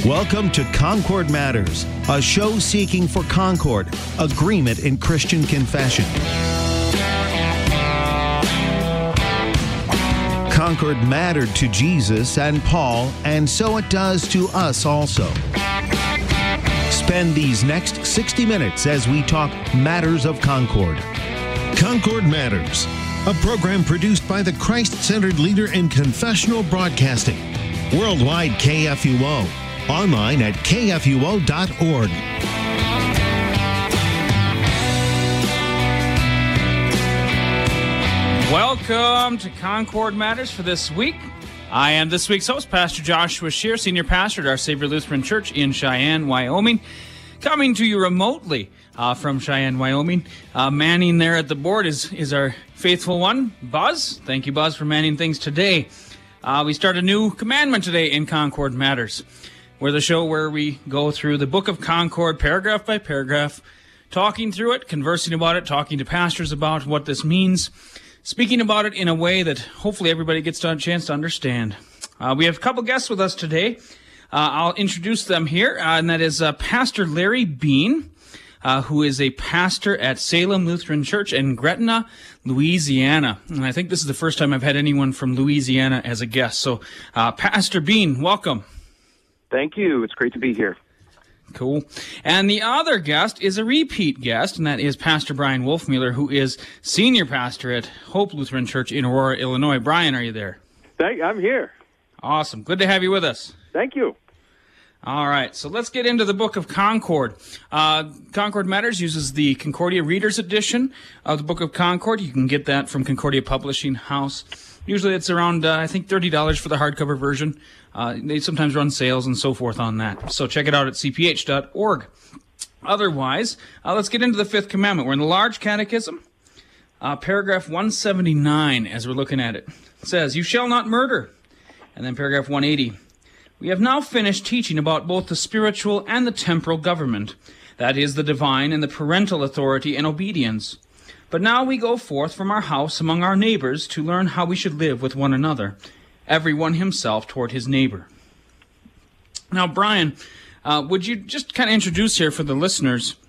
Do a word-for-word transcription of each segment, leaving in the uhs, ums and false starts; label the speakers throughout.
Speaker 1: Welcome to Concord Matters, a show seeking for concord, agreement in Christian confession. Concord mattered to Jesus and Paul, and so it does to us also. Spend these next sixty minutes as we talk matters of Concord. Concord Matters, a program produced by the Christ-centered leader in confessional broadcasting. Worldwide K F U O. Online at K F U O dot org.
Speaker 2: Welcome to Concord Matters for this week. I am this week's host, Pastor Joshua Scheer, Senior Pastor at Our Savior Lutheran Church in Cheyenne, Wyoming. Coming to you remotely uh, from Cheyenne, Wyoming. Uh, manning there at the board is, is our faithful one, Buzz. Thank you, Buzz, for manning things today. Uh, we start a new commandment today in Concord Matters. We're the show where we go through the Book of Concord, paragraph by paragraph, talking through it, conversing about it, talking to pastors about what this means, speaking about it in a way that hopefully everybody gets a chance to understand. Uh, we have a couple guests with us today. Uh, I'll introduce them here, uh, and that is uh, Pastor Larry Bean, uh, who is a pastor at Salem Lutheran Church in Gretna, Louisiana. And I think this is the first time I've had anyone from Louisiana as a guest. So, uh, Pastor Bean, welcome.
Speaker 3: Thank you. It's great to be here.
Speaker 2: Cool. And the other guest is a repeat guest, and that is Pastor Brian Wolfmueller, who is senior pastor at Hope Lutheran Church in Aurora, Illinois. Brian, are you there?
Speaker 3: Thank, I'm here.
Speaker 2: Awesome. Good to have you with us.
Speaker 3: Thank you.
Speaker 2: All right, so let's get into the Book of Concord. Uh, Concord Matters uses the Concordia Reader's Edition of the Book of Concord. You can get that from Concordia Publishing House. Usually it's around, uh, I think, thirty dollars for the hardcover version. Uh, they sometimes run sales and so forth on that. So check it out at c p h dot org. Otherwise, uh, let's get into the Fifth Commandment. We're in the Large Catechism, uh, paragraph one seventy-nine, as we're looking at it. It says, "You shall not murder." And then paragraph one eighty. "We have now finished teaching about both the spiritual and the temporal government, that is, the divine and the parental authority and obedience. But now we go forth from our house among our neighbors to learn how we should live with one another, every one himself toward his neighbor." Now, Brian, uh, would you just kind of introduce here for the listeners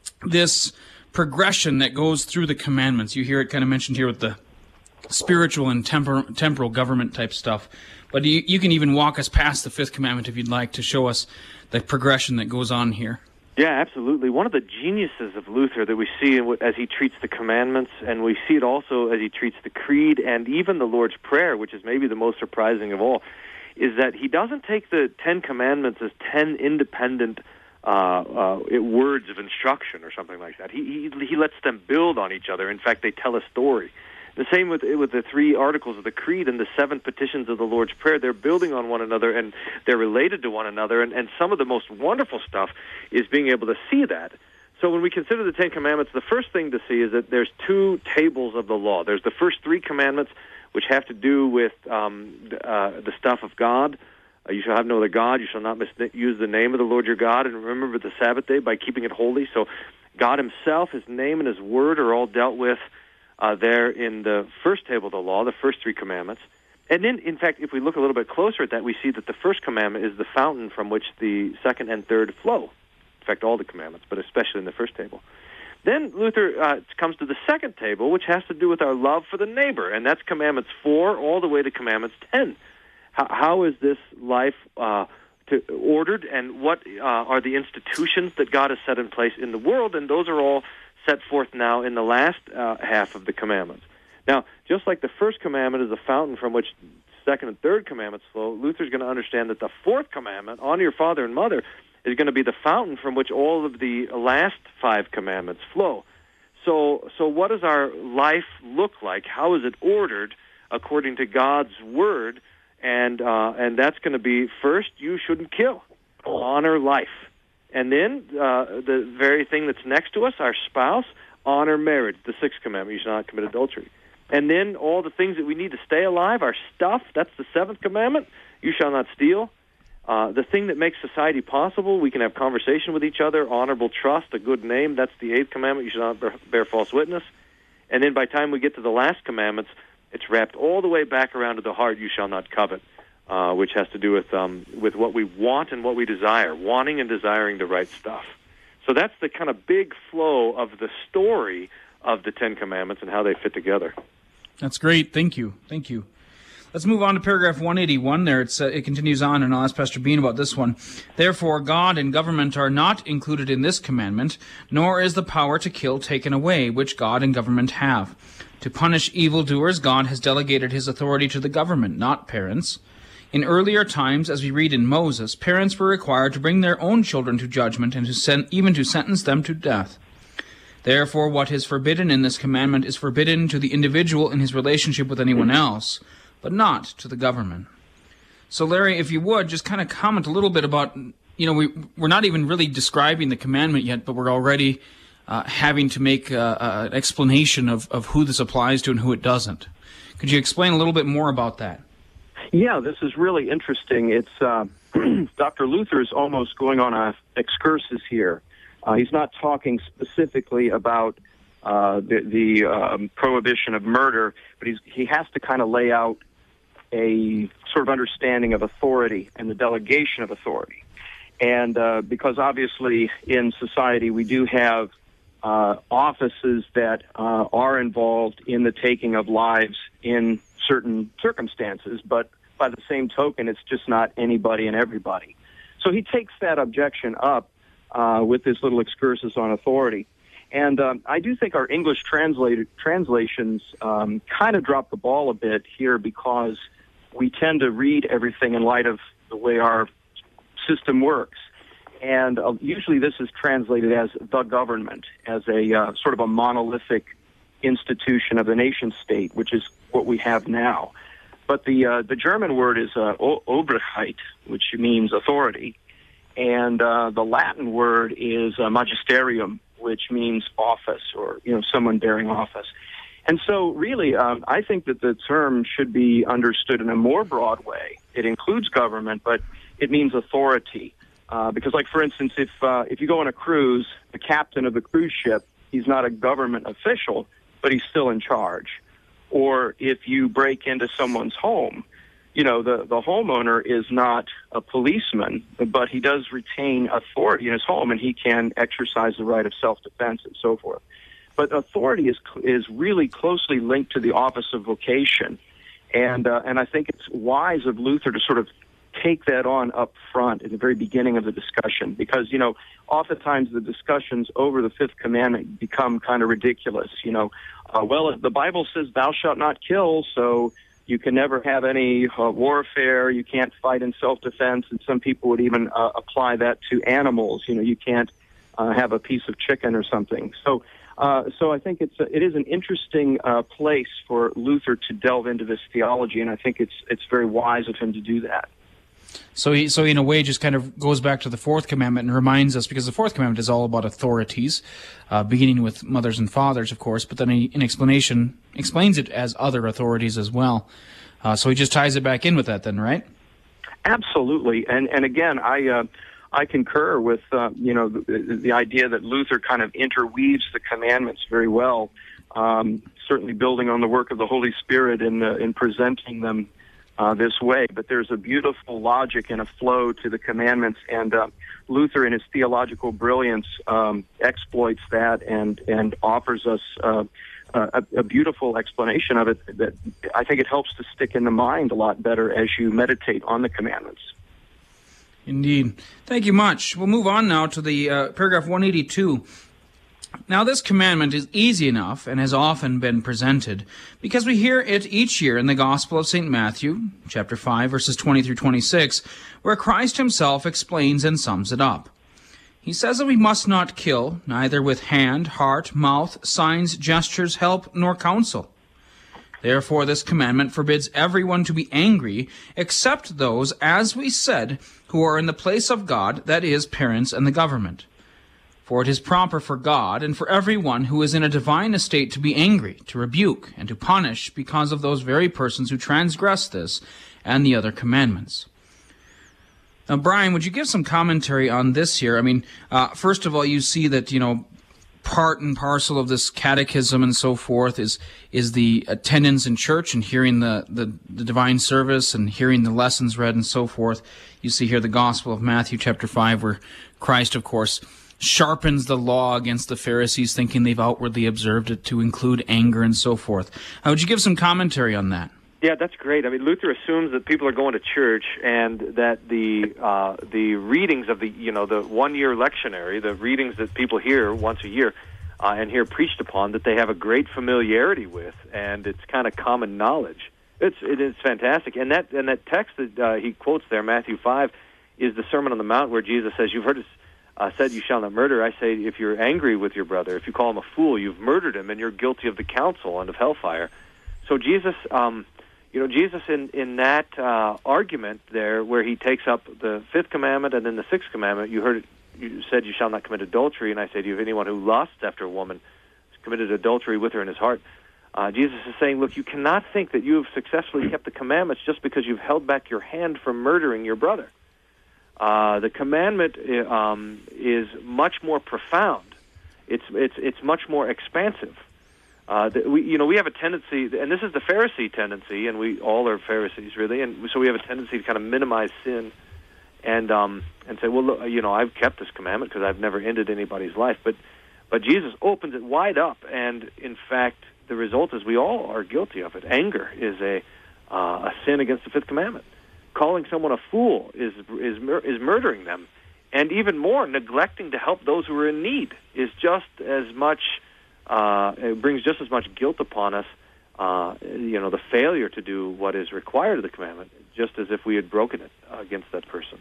Speaker 2: this progression that goes through the commandments? You hear it kind of mentioned here with the spiritual and tempor- temporal government type stuff. But you, you can even walk us past the fifth commandment if you'd like to show us the progression that goes on here.
Speaker 3: Yeah, absolutely. One of the geniuses of Luther that we see as he treats the commandments, and we see it also as he treats the creed and even the Lord's Prayer, which is maybe the most surprising of all, is that he doesn't take the Ten Commandments as ten independent uh, uh, words of instruction or something like that. He, he he lets them build on each other. In fact, they tell a story. The same with with the three articles of the Creed and the seven petitions of the Lord's Prayer. They're building on one another, and they're related to one another, and, and some of the most wonderful stuff is being able to see that. So when we consider the Ten Commandments, the first thing to see is that there's two tables of the law. There's the first three commandments, which have to do with um, uh, the stuff of God. Uh, you shall have no other God. You shall not misuse the name of the Lord your God, and remember the Sabbath day by keeping it holy. So God himself, his name, and his word are all dealt with Uh, there in the first table of the law, the first three commandments. And then, in fact, if we look a little bit closer at that, we see that the first commandment is the fountain from which the second and third flow. In fact, all the commandments, but especially in the first table. Then Luther uh, comes to the second table, which has to do with our love for the neighbor, and that's commandments four all the way to commandments ten. How, how is this life uh, to, ordered, and what uh, are the institutions that God has set in place in the world? And those are all set forth now in the last uh, half of the commandments. Now, just like the first commandment is a fountain from which second and third commandments flow, Luther's going to understand that the fourth commandment, honor your father and mother, is going to be the fountain from which all of the last five commandments flow. So, so what does our life look like? How is it ordered according to God's word? And uh, and that's going to be, first, you shouldn't kill. Honor life. And then uh, the very thing that's next to us, our spouse, honor marriage, the sixth commandment, you shall not commit adultery. And then all the things that we need to stay alive, our stuff, that's the seventh commandment, you shall not steal. Uh, the thing that makes society possible, we can have conversation with each other, honorable trust, a good name, that's the eighth commandment, you shall not bear, bear false witness. And then by the time we get to the last commandments, it's wrapped all the way back around to the heart, you shall not covet. uh, which has to do with um, with what we want and what we desire, wanting and desiring the right stuff. So that's the kind of big flow of the story of the Ten Commandments and how they fit together.
Speaker 2: That's great. Thank you. Thank you. Let's move on to paragraph one eighty-one there. It's, uh, it continues on, and I'll ask Pastor Bean about this one. Therefore, God and government are not included in this commandment, nor is the power to kill taken away, which God and government have. To punish evildoers, God has delegated his authority to the government, not parents. In earlier times, as we read in Moses, parents were required to bring their own children to judgment and to sen- even to sentence them to death. Therefore, what is forbidden in this commandment is forbidden to the individual in his relationship with anyone else, but not to the government. So, Larry, if you would, just kind of comment a little bit about, you know, we, we're not even really describing the commandment yet, but we're already uh, having to make uh, uh, an explanation of, of who this applies to and who it doesn't. Could you explain a little bit more about that?
Speaker 4: Yeah, this is really interesting. It's uh, Doctor Luther is almost going on a excursus here. Uh, he's not talking specifically about uh, the, the um, prohibition of murder, but he's, he has to kind of lay out a sort of understanding of authority and the delegation of authority. And uh, because obviously in society we do have uh, offices that uh, are involved in the taking of lives in certain circumstances, but by the same token, it's just not anybody and everybody. So he takes that objection up uh, with this little excursus on authority. And um, I do think our English translated, translations um, kind of drop the ball a bit here because we tend to read everything in light of the way our system works. And uh, usually this is translated as the government, as a uh, sort of a monolithic institution of the nation state, which is what we have now. But the uh, the German word is uh, Obrigkeit, which means authority. And uh, the Latin word is uh, magisterium, which means office or, you know, someone bearing office. And so really, um, I think that the term should be understood in a more broad way. It includes government, but it means authority. Uh, because, like, for instance, if uh, if you go on a cruise, the captain of the cruise ship, he's not a government official, but he's still in charge. Or if you break into someone's home, you know, the, the homeowner is not a policeman, but he does retain authority in his home, and he can exercise the right of self-defense and so forth. But authority is is really closely linked to the office of vocation. And, uh, and I think it's wise of Luther to sort of take that on up front at the very beginning of the discussion, because, you know, oftentimes the discussions over the fifth commandment become kind of ridiculous. You know, uh, well, the Bible says thou shalt not kill, so you can never have any uh, warfare, you can't fight in self-defense, and some people would even uh, apply that to animals. You know, you can't uh, have a piece of chicken or something. So uh, so I think it's a, it is an interesting uh, place for Luther to delve into this theology, and I think it's it's very wise of him to do that.
Speaker 2: So he, so in a way, just kind of goes back to the fourth commandment and reminds us, because the fourth commandment is all about authorities, uh, beginning with mothers and fathers, of course, but then he, in explanation, explains it as other authorities as well. Uh, so he just ties it back in with that then, right?
Speaker 4: Absolutely. And and again, I uh, I concur with, uh, you know, the, the idea that Luther kind of interweaves the commandments very well, um, certainly building on the work of the Holy Spirit in, uh, in presenting them Uh, this way. But there's a beautiful logic and a flow to the commandments, and uh, Luther, in his theological brilliance, um, exploits that and and offers us uh, a, a beautiful explanation of it that I think it helps to stick in the mind a lot better as you meditate on the commandments.
Speaker 2: Indeed. Thank you much. We'll move on now to the uh, paragraph one eighty-two. Now, this commandment is easy enough and has often been presented because we hear it each year in the Gospel of Saint Matthew, chapter five, verses twenty through twenty-six, where Christ himself explains and sums it up. He says that we must not kill, neither with hand, heart, mouth, signs, gestures, help, nor counsel. Therefore, this commandment forbids everyone to be angry, except those, as we said, who are in the place of God, that is, parents and the government. For it is proper for God and for everyone who is in a divine estate to be angry, to rebuke, and to punish because of those very persons who transgress this and the other commandments. Now, Brian, would you give some commentary on this here? I mean, uh, first of all, you see that, you know, part and parcel of this catechism and so forth is is the attendance in church and hearing the, the, the divine service and hearing the lessons read and so forth. You see here the Gospel of Matthew chapter five, where Christ, of course, sharpens the law against the Pharisees, thinking they've outwardly observed it to include anger and so forth. Uh, would you give some commentary on that?
Speaker 3: Yeah, that's great. I mean, Luther assumes that people are going to church and that the uh, the readings of the, you know, the one-year lectionary, the readings that people hear once a year uh, and hear preached upon, that they have a great familiarity with, and it's kind of common knowledge. It's it is fantastic. And that and that text that uh, he quotes there, Matthew five, is the Sermon on the Mount, where Jesus says, "You've heard it uh, said, you shall not murder. I say, if you're angry with your brother, if you call him a fool, you've murdered him, and you're guilty of the council and of hellfire." So Jesus... Um, You know, Jesus in, in that uh, argument there, where he takes up the fifth commandment and then the sixth commandment, you heard it, you said, "You shall not commit adultery." And I say to you, if anyone who lusts after a woman has committed adultery with her in his heart. Uh, Jesus is saying, look, you cannot think that you have successfully kept the commandments just because you've held back your hand from murdering your brother. Uh, the commandment um, is much more profound. It's it's it's much more expansive. Uh, the, we, you know, we have a tendency, and this is the Pharisee tendency, and we all are Pharisees, really, and so we have a tendency to kind of minimize sin and um, and say, well, look, you know, I've kept this commandment because I've never ended anybody's life. But but Jesus opens it wide up, and in fact, the result is we all are guilty of it. Anger is a uh, a sin against the fifth commandment. Calling someone a fool is is mur- is murdering them, and even more, neglecting to help those who are in need is just as much. Uh, it brings just as much guilt upon us, uh, you know, the failure to do what is required of the commandment, just as if we had broken it against that person.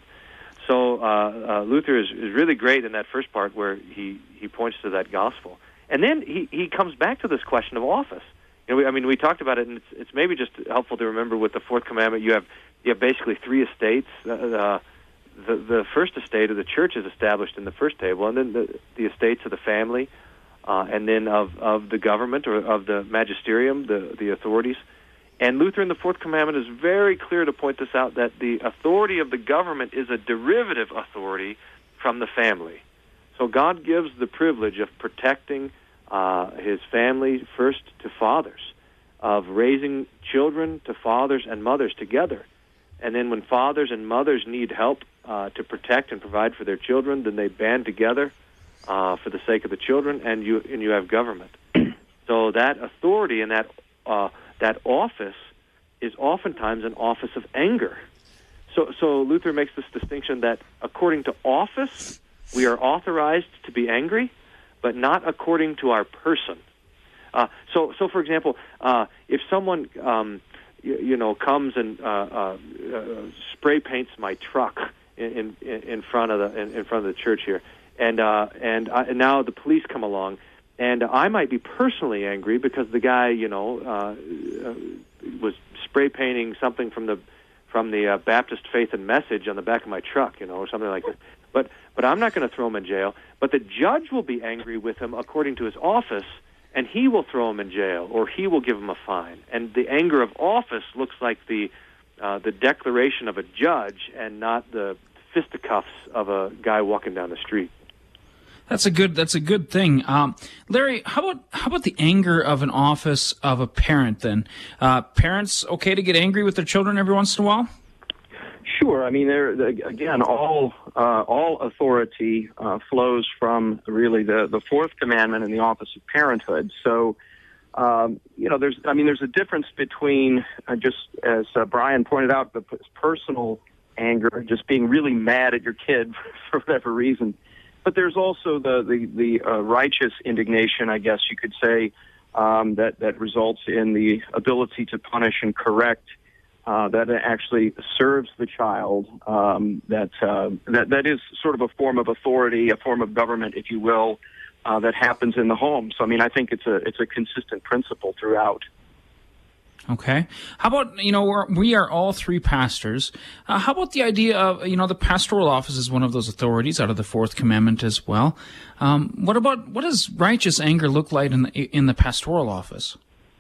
Speaker 3: So uh, uh, Luther is, is really great in that first part where he, he points to that gospel. And then he, he comes back to this question of office. You know, we, I mean, we talked about it, and it's, it's maybe just helpful to remember with the fourth commandment, you have you have basically three estates. Uh, the, the first estate of the church is established in the first table, and then the, the estates of the family, Uh, and then of, of the government or of the magisterium, the, the authorities. And Luther in the Fourth Commandment is very clear to point this out, that the authority of the government is a derivative authority from the family. So God gives the privilege of protecting uh, his family first to fathers, of raising children to fathers and mothers together. And then when fathers and mothers need help uh, to protect and provide for their children, then they band together Uh, for the sake of the children, and you and you have government. So that authority and that uh, that office is oftentimes an office of anger. So so Luther makes this distinction that according to office, we are authorized to be angry, but not according to our person. Uh, so so for example, uh, if someone um, you, you know comes and uh, uh, uh, spray paints my truck in in, in front of the in, in front of the church here. And uh, and, uh, and now the police come along, and I might be personally angry because the guy, you know, uh, uh, was spray painting something from the from the uh, Baptist Faith and Message on the back of my truck, you know, or something like that. But but I'm not going to throw him in jail. But the judge will be angry with him according to his office, and he will throw him in jail, or he will give him a fine. And the anger of office looks like the uh, the declaration of a judge, and not the fisticuffs of a guy walking down the street.
Speaker 2: That's a good. That's a good thing, um, Larry. How about how about the anger of an office of a parent? Then, uh, parents okay to get angry with their children every once in a while?
Speaker 4: Sure. I mean, there again, all uh, all authority uh, flows from really the, the fourth commandment in the office of parenthood. So, um, you know, there's I mean, there's a difference between uh, just as uh, Brian pointed out, the p- personal anger, just being really mad at your kid for whatever reason. But there's also the the, the uh, righteous indignation, I guess you could say, um, that that results in the ability to punish and correct. Uh, that actually serves the child. Um, that uh, that that is sort of a form of authority, a form of government, if you will, uh, that happens in the home. So I mean, I think it's a it's a consistent principle throughout.
Speaker 2: Okay. How about, you know, we're, we are all three pastors. Uh, how about the idea of, you know, the pastoral office is one of those authorities out of the fourth commandment as well. Um, what about, what does righteous anger look like in the, in the pastoral office?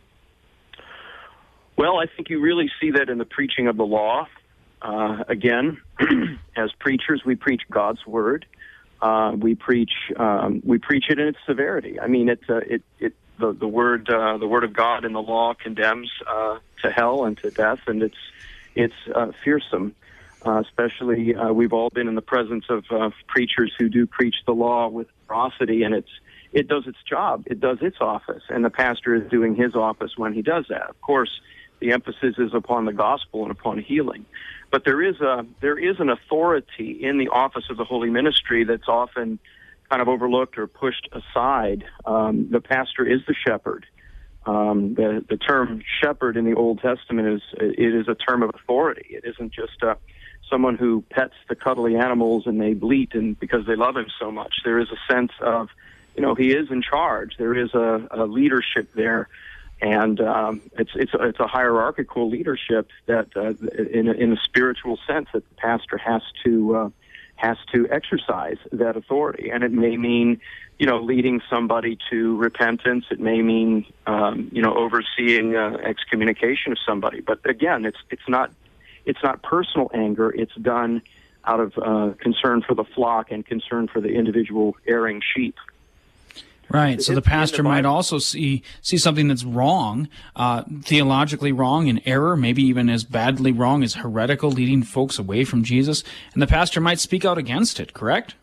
Speaker 4: Well, I think you really see that in the preaching of the law. Uh, again, as preachers, we preach God's word. Uh, we preach um, we preach it in its severity. I mean, it's uh, it it the the word uh, the word of God in the law condemns uh, to hell and to death, and it's it's uh, fearsome. Uh, especially, uh, we've all been in the presence of uh, preachers who do preach the law with ferocity, and it's it does its job. It does its office, and the pastor is doing his office when he does that. Of course, the emphasis is upon the gospel and upon healing. But there is a there is an authority in the office of the holy ministry that's often kind of overlooked or pushed aside. Um, the pastor is the shepherd. Um, the the term shepherd in the Old Testament is it is a term of authority. It isn't just uh, someone who pets the cuddly animals and they bleat and because they love him so much. There is a sense of, you know, he is in charge. There is a, a leadership there. And um, it's it's a, it's a hierarchical leadership that, uh, in a, in a spiritual sense, that the pastor has to uh, has to exercise that authority. And it may mean, you know, leading somebody to repentance. It may mean, um, you know, overseeing uh, excommunication of somebody. But again, it's it's not it's not personal anger. It's done out of uh, concern for the flock and concern for the individual erring sheep.
Speaker 2: Right. So the pastor might also see see something that's wrong, uh, theologically wrong, in error, maybe even as badly wrong as heretical, leading folks away from Jesus, and the pastor might speak out against it, correct?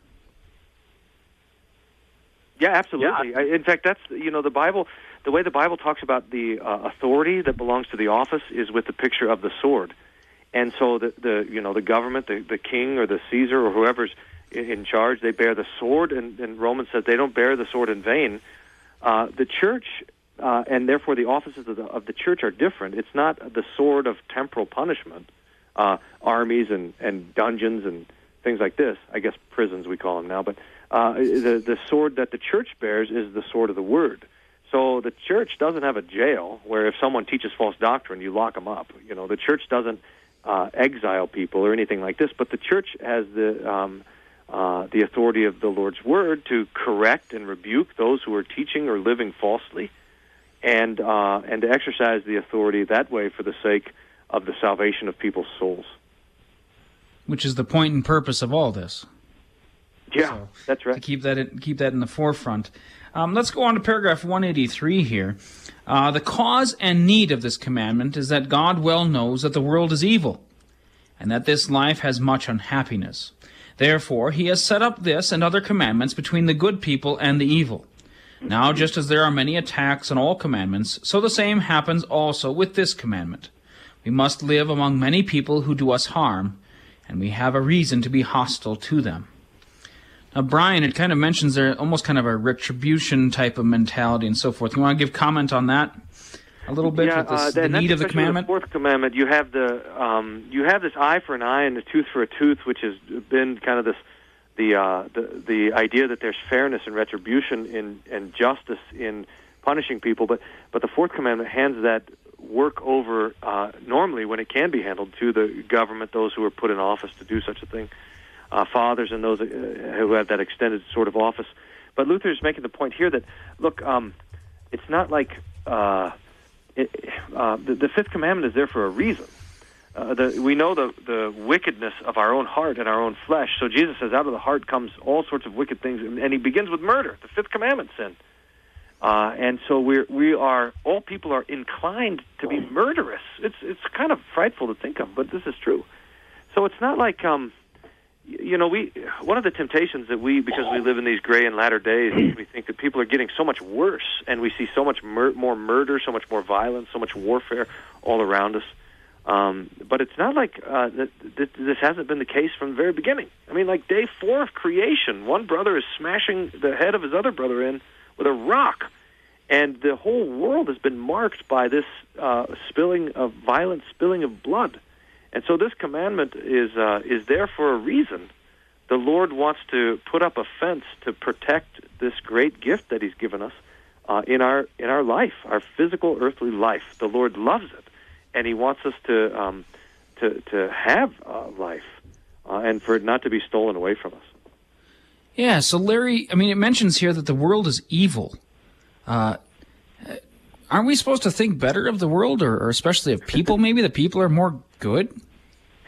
Speaker 3: Yeah, absolutely. Yeah. In fact, that's, you know, the Bible, the way the Bible talks about the uh, authority that belongs to the office is with the picture of the sword. And so the, the you know, the government, the, the king or the Caesar or whoever's in charge, they bear the sword, and, and Romans says they don't bear the sword in vain. Uh, the church, uh, and therefore the offices of the, of the church are different. It's not the sword of temporal punishment, uh, armies and, and dungeons and things like this. I guess prisons we call them now. But uh, the, the sword that the church bears is the sword of the word. So the church doesn't have a jail where if someone teaches false doctrine, you lock them up. You know, the church doesn't uh, exile people or anything like this, but the church has the... Um, Uh, the authority of the Lord's Word to correct and rebuke those who are teaching or living falsely, and uh, and to exercise the authority that way for the sake of the salvation of people's souls.
Speaker 2: Which is the point and purpose of all this.
Speaker 3: Yeah,
Speaker 2: so,
Speaker 3: that's right.
Speaker 2: To keep that in, keep that in the forefront. Um, let's go on to paragraph one eighty-three here. Uh, the cause and need of this commandment is that God well knows that the world is evil, and that this life has much unhappiness. Therefore, he has set up this and other commandments between the good people and the evil. Now, just as there are many attacks on all commandments, so the same happens also with this commandment. We must live among many people who do us harm, and we have a reason to be hostile to them. Now, Brian, it kind of mentions there almost kind of a retribution type of mentality and so forth. You want to give comment on that a little bit?
Speaker 3: Yeah,
Speaker 2: with this,
Speaker 3: uh,
Speaker 2: the need of the commandment?
Speaker 3: The fourth commandment, you have the um, you have this eye for an eye and a tooth for a tooth, which has been kind of this the uh, the the idea that there's fairness and retribution in and justice in punishing people. But but the fourth commandment hands that work over uh, normally when it can be handled to the government, those who are put in office to do such a thing, uh, fathers and those uh, who have that extended sort of office. But Luther is making the point here that look, um, it's not like uh, It, uh, the, the fifth commandment is there for a reason. Uh, the, we know the, the wickedness of our own heart and our own flesh. So Jesus says, out of the heart comes all sorts of wicked things, and, and he begins with murder, the fifth commandment sin. Uh, and so we're, we are, all people are inclined to be murderous. It's it's kind of frightful to think of, but this is true. So it's not like, um, you know, we one of the temptations that we, because we live in these gray and latter days, we think that people are getting so much worse, and we see so much mur- more murder, so much more violence, so much warfare all around us. Um, but it's not like uh, that, that this hasn't been the case from the very beginning. I mean, like day four of creation, one brother is smashing the head of his other brother in with a rock, and the whole world has been marked by this uh, spilling of violent spilling of blood. And so this commandment is uh, is there for a reason. The Lord wants to put up a fence to protect this great gift that he's given us uh, in our in our life, our physical earthly life. The Lord loves it, and he wants us to um, to to have uh, life uh, and for it not to be stolen away from us.
Speaker 2: Yeah, so Larry, I mean, it mentions here that the world is evil. Uh, aren't we supposed to think better of the world, or, or especially of people? Maybe the people are more good?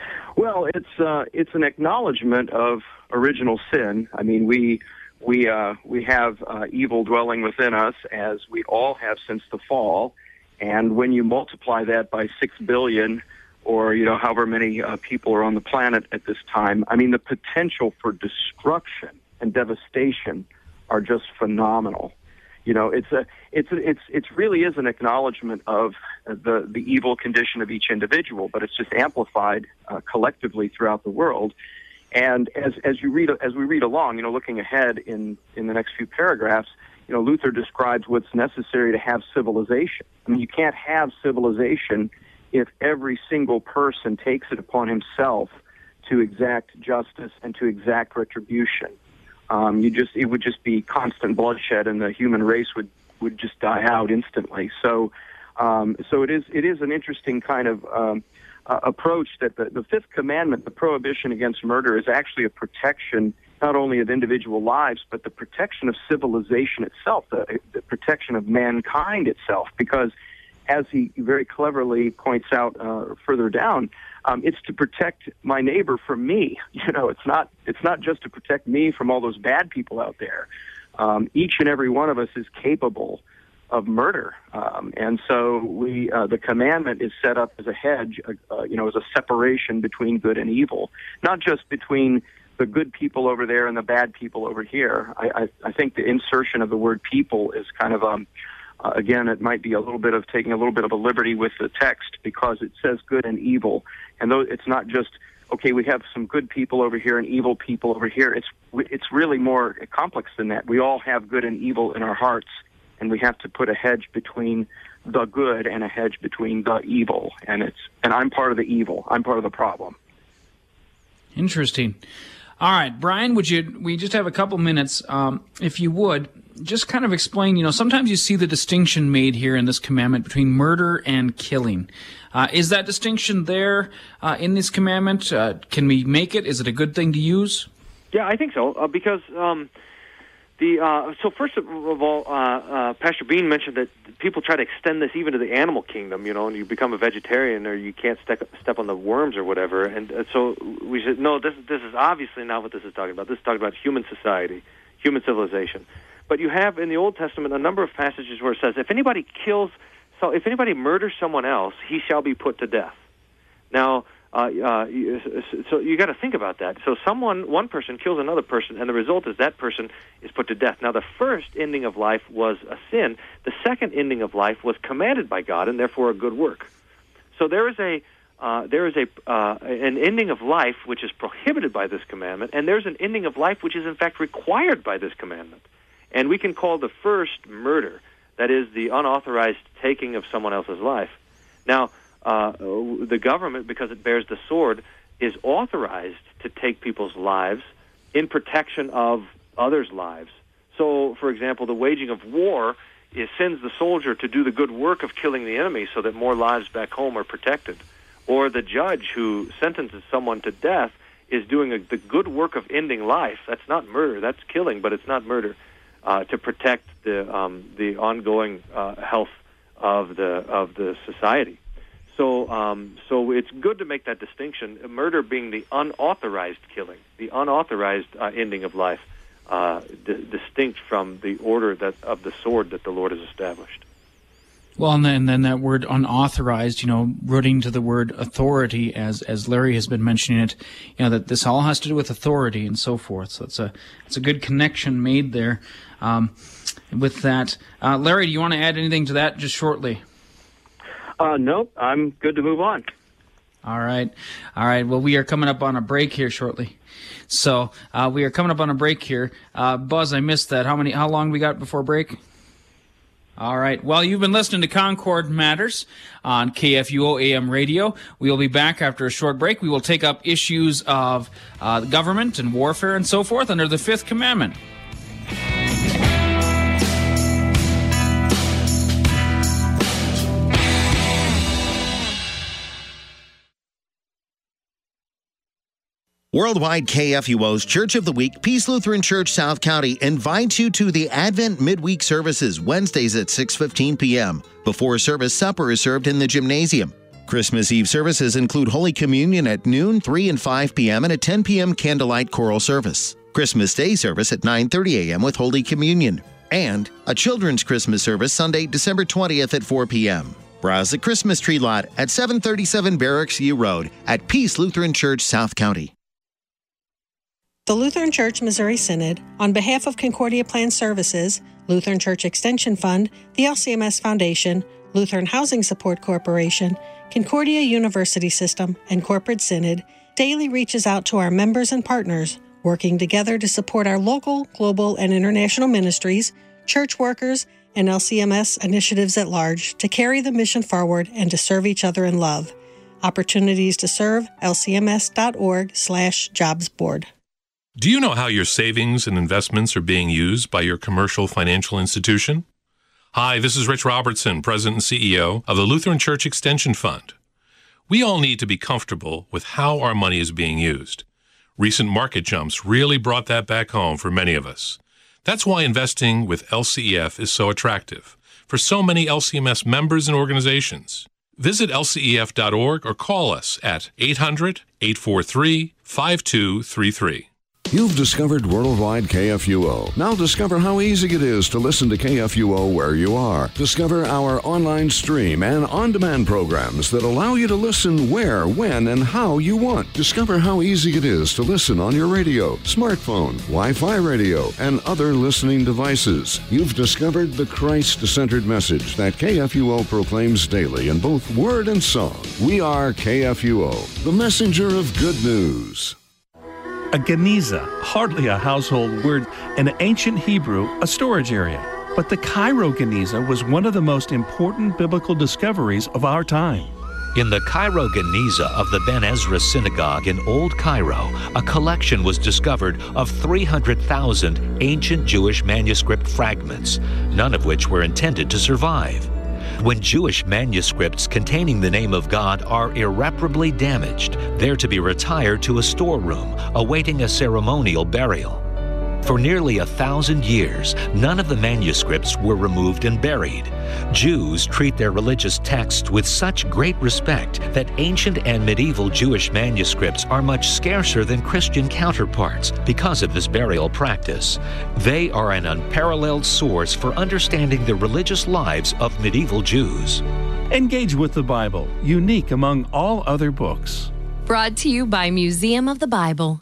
Speaker 4: Well, it's uh, it's an acknowledgement of original sin. I mean, we we uh, we have uh, evil dwelling within us, as we all have since the fall. And when you multiply that by six billion, or you know, however many uh, people are on the planet at this time, I mean, the potential for destruction and devastation are just phenomenal. You know, it's a, it's a, it's it's really is an acknowledgement of the the evil condition of each individual, but it's just amplified uh, collectively throughout the world. And as as you read as we read along, you know, looking ahead in in the next few paragraphs, you know, Luther describes what's necessary to have civilization. I mean, you can't have civilization if every single person takes it upon himself to exact justice and to exact retribution. Um, you just it would just be constant bloodshed, and the human race would, would just die out instantly. So, um, so it is it is an interesting kind of um, uh, approach that the, the fifth commandment, the prohibition against murder, is actually a protection not only of individual lives, but the protection of civilization itself, the, the protection of mankind itself. Because, as he very cleverly points out uh, further down, Um, it's to protect my neighbor from me. You know, it's not it's not just to protect me from all those bad people out there. Um, each and every one of us is capable of murder, um, and so we uh, the commandment is set up as a hedge, uh, you know, as a separation between good and evil, not just between the good people over there and the bad people over here. I, I, I think the insertion of the word people is kind of um. Uh, again, it might be a little bit of taking a little bit of a liberty with the text, because it says good and evil. And though it's not just, okay, we have some good people over here and evil people over here. It's it's really more complex than that. We all have good and evil in our hearts, and we have to put a hedge between the good and a hedge between the evil. And it's and I'm part of the evil. I'm part of the problem.
Speaker 2: Interesting. All right, Brian, would you, we just have a couple minutes, um, if you would, just kind of explain, you know, sometimes you see the distinction made here in this commandment between murder and killing. Uh, is that distinction there uh, in this commandment? Uh, can we make it? Is it a good thing to use?
Speaker 3: Yeah, I think so, uh, because um, the uh, so first of all, uh, uh, Pastor Bean mentioned that people try to extend this even to the animal kingdom, you know, and you become a vegetarian or you can't step, step on the worms or whatever. And uh, so we said, no, this, this is obviously not what this is talking about. This is talking about human society, human civilization. But you have in the Old Testament a number of passages where it says, if anybody kills, so if anybody murders someone else, he shall be put to death. Now, uh, uh, so you got to think about that. So someone, one person kills another person, and the result is that person is put to death. Now, the first ending of life was a sin. The second ending of life was commanded by God, and therefore a good work. So there is a uh, there is a uh, an ending of life which is prohibited by this commandment, and there's an ending of life which is in fact required by this commandment. And we can call the first murder, that is the unauthorized taking of someone else's life. Now, uh, the government, because it bears the sword, is authorized to take people's lives in protection of others' lives. So, for example, the waging of war is, sends the soldier to do the good work of killing the enemy so that more lives back home are protected. Or the judge who sentences someone to death is doing a, the good work of ending life. That's not murder. That's killing, but it's not murder. Uh, to protect the um, the ongoing uh, health of the of the society, so um, so it's good to make that distinction. Murder being the unauthorized killing, the unauthorized uh, ending of life, uh, d- distinct from the order that of the sword that the Lord has established.
Speaker 2: Well, and then, and then that word unauthorized, you know, rooting to the word authority, as as Larry has been mentioning it, you know, that this all has to do with authority and so forth. So it's a it's a good connection made there. Um, with that, uh, Larry, do you want to add anything to that just shortly?
Speaker 4: Uh, nope, I'm good to move on.
Speaker 2: All right, all right. Well, we are coming up on a break here shortly, so uh, we are coming up on a break here. Uh, Buzz, I missed that. How many? How long we got before break? All right. Well, you've been listening to Concord Matters on K F U O A M radio. We will be back after a short break. We will take up issues of uh, government and warfare and so forth under the Fifth Commandment.
Speaker 1: Worldwide K F U O's Church of the Week, Peace Lutheran Church, South County, invites you to the Advent Midweek Services, Wednesdays at six fifteen p.m. Before service, supper is served in the gymnasium. Christmas Eve services include Holy Communion at noon, three and five p.m. and a ten p.m. candlelight choral service. Christmas Day service at nine thirty a.m. with Holy Communion. And a children's Christmas service Sunday, December twentieth at four p.m. Browse the Christmas tree lot at seven thirty-seven Barracks View Road at Peace Lutheran Church, South County.
Speaker 5: The Lutheran Church Missouri Synod, on behalf of Concordia Plan Services, Lutheran Church Extension Fund, the L C M S Foundation, Lutheran Housing Support Corporation, Concordia University System, and Corporate Synod, daily reaches out to our members and partners, working together to support our local, global, and international ministries, church workers, and L C M S initiatives at large to carry the mission forward and to serve each other in love. Opportunities to serve, lcms.org slash jobs board.
Speaker 6: Do you know how your savings and investments are being used by your commercial financial institution? Hi, this is Rich Robertson, President and C E O of the Lutheran Church Extension Fund. We all need to be comfortable with how our money is being used. Recent market jumps really brought that back home for many of us. That's why investing with L C E F is so attractive for so many L C M S members and organizations. Visit L C E F dot org or call us at eight hundred, eight four three, five two three three.
Speaker 7: You've discovered Worldwide K F U O. Now discover how easy it is to listen to K F U O where you are. Discover our online stream and on-demand programs that allow you to listen where, when, and how you want. Discover how easy it is to listen on your radio, smartphone, Wi-Fi radio, and other listening devices. You've discovered the Christ-centered message that K F U O proclaims daily in both word and song. We are K F U O, the messenger of good news.
Speaker 8: A geniza, hardly a household word, in ancient Hebrew, a storage area. But the Cairo Geniza was one of the most important biblical discoveries of our time.
Speaker 9: In the Cairo Geniza of the Ben Ezra Synagogue in Old Cairo, a collection was discovered of three hundred thousand ancient Jewish manuscript fragments, none of which were intended to survive. When Jewish manuscripts containing the name of God are irreparably damaged, they're to be retired to a storeroom, awaiting a ceremonial burial. For nearly a thousand years, none of the manuscripts were removed and buried. Jews treat their religious texts with such great respect that ancient and medieval Jewish manuscripts are much scarcer than Christian counterparts because of this burial practice. They are an unparalleled source for understanding the religious lives of medieval Jews.
Speaker 8: Engage with the Bible, unique among all other books.
Speaker 10: Brought to you by Museum of the Bible.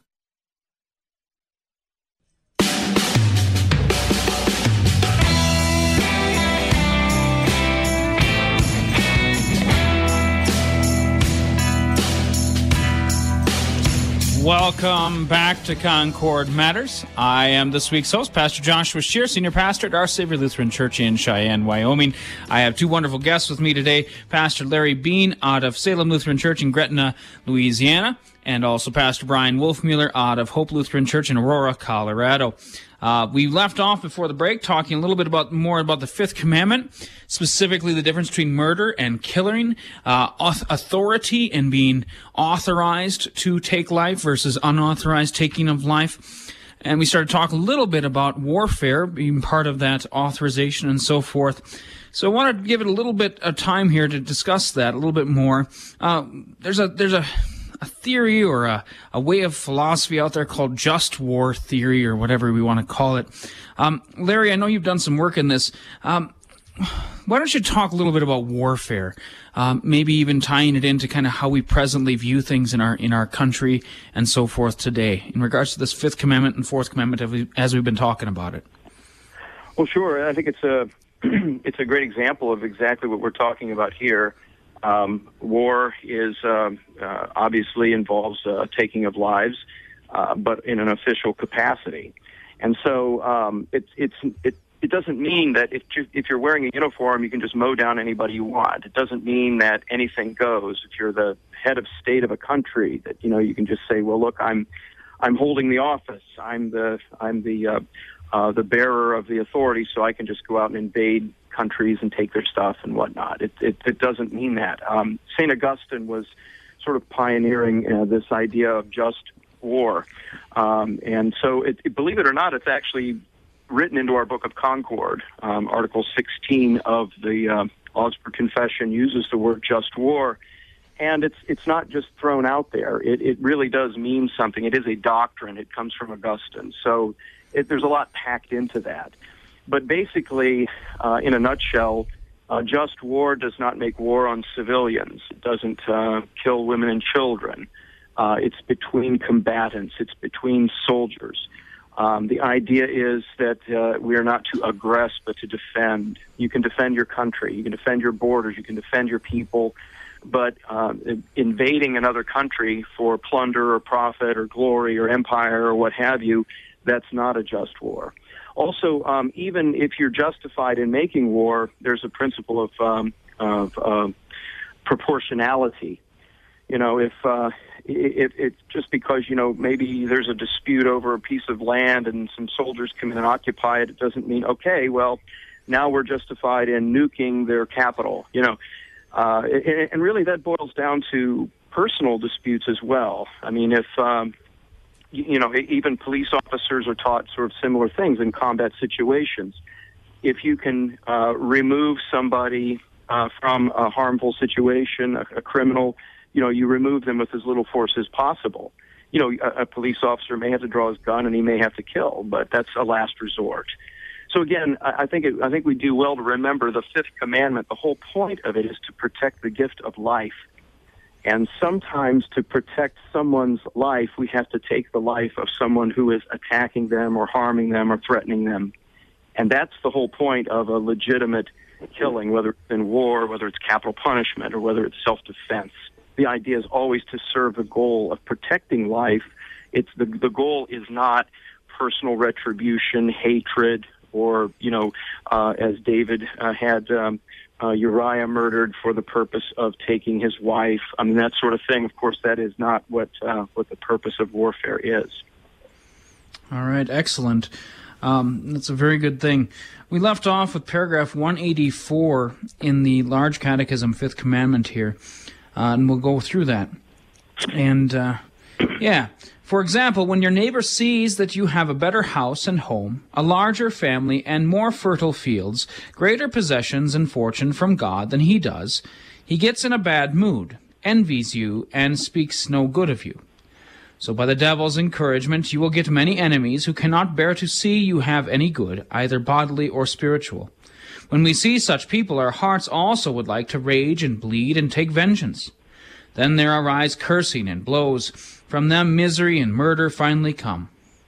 Speaker 2: Welcome back to Concord Matters. I am this week's host, Pastor Joshua Scheer, Senior Pastor at Our Savior Lutheran Church in Cheyenne, Wyoming. I have two wonderful guests with me today, Pastor Larry Bean out of Salem Lutheran Church in Gretna, Louisiana, and also Pastor Brian Wolfmueller out of Hope Lutheran Church in Aurora, Colorado. Uh, we left off before the break talking a little bit about more about the Fifth Commandment, specifically the difference between murder and killing, uh, authority and being authorized to take life versus unauthorized taking of life. And we started talking a little bit about warfare being part of that authorization and so forth. So I wanted to give it a little bit of time here to discuss that a little bit more. Uh, there's a there's a a theory or a, a way of philosophy out there called just war theory or whatever we want to call it. Um, Larry, I know you've done some work in this. Um, why don't you talk a little bit about warfare, um, maybe even tying it into kind of how we presently view things in our in our country and so forth today in regards to this Fifth Commandment and Fourth Commandment as we've been talking about it.
Speaker 4: Well, sure. I think it's a it's a great example of exactly what we're talking about here. Um, war is uh, uh, obviously involves uh, taking of lives, uh, but in an official capacity, and so um, it, it's it it doesn't mean that if you, if you're wearing a uniform, you can just mow down anybody you want. It doesn't mean that anything goes. If you're the head of state of a country, that you know you can just say, well, look, I'm I'm holding the office. I'm the I'm the uh, uh, the bearer of the authority, so I can just go out and invade countries and take their stuff and whatnot. It it, it doesn't mean that. Um, Saint Augustine was sort of pioneering uh, this idea of just war, um, and so it, it, believe it or not, it's actually written into our Book of Concord. Um, Article sixteen of the uh, Augsburg Confession uses the word just war, and it's it's not just thrown out there. It, it really does mean something. It is a doctrine. It comes from Augustine. So it, there's a lot packed into that. But basically, uh, in a nutshell, uh, just war does not make war on civilians. It doesn't uh, kill women and children. Uh, it's between combatants. It's between soldiers. Um, the idea is that uh, we are not to aggress, but to defend. You can defend your country. You can defend your borders. You can defend your people. But uh, invading another country for plunder or profit or glory or empire or what have you, that's not a just war. Also, um, even if you're justified in making war, there's a principle of, um, of uh, proportionality. You know, if uh, it, it just because, you know, maybe there's a dispute over a piece of land and some soldiers come in and occupy it, it doesn't mean, okay, well, now we're justified in nuking their capital, you know. Uh, and, and really that boils down to personal disputes as well. I mean, if, um, you, you know, even police officers are taught sort of similar things in combat situations. If you can uh, remove somebody uh, from a harmful situation, a, a criminal, you know, you remove them with as little force as possible. You know, a, a police officer may have to draw his gun and he may have to kill, but that's a last resort. So again, I, I think it, I think we do well to remember the fifth commandment. The whole point of it is to protect the gift of life. And sometimes to protect someone's life, we have to take the life of someone who is attacking them or harming them or threatening them. And that's the whole point of a legitimate killing, whether it's in war, whether it's capital punishment, or whether it's self-defense. The idea is always to serve the goal of protecting life. It's the the goal is not personal retribution, hatred, or, you know, uh, as David uh, had um, uh, Uriah murdered for the purpose of taking his wife. I mean, that sort of thing. Of course, that is not what uh, what the purpose of warfare is.
Speaker 2: All right, excellent. Um, that's a very good thing. We left off with paragraph one eighty-four in the Large Catechism, Fifth Commandment here. Uh, and we'll go through that. And, uh, yeah, for example, when your neighbor sees that you have a better house and home, a larger family and more fertile fields, greater possessions and fortune from God than he does, he gets in a bad mood, envies you, and speaks no good of you. So by the devil's encouragement, you will get many enemies who cannot bear to see you have any good, either bodily or spiritual. When we see such people, our hearts also would like to rage and bleed and take vengeance. Then there arise cursing and blows. From them misery and murder finally come.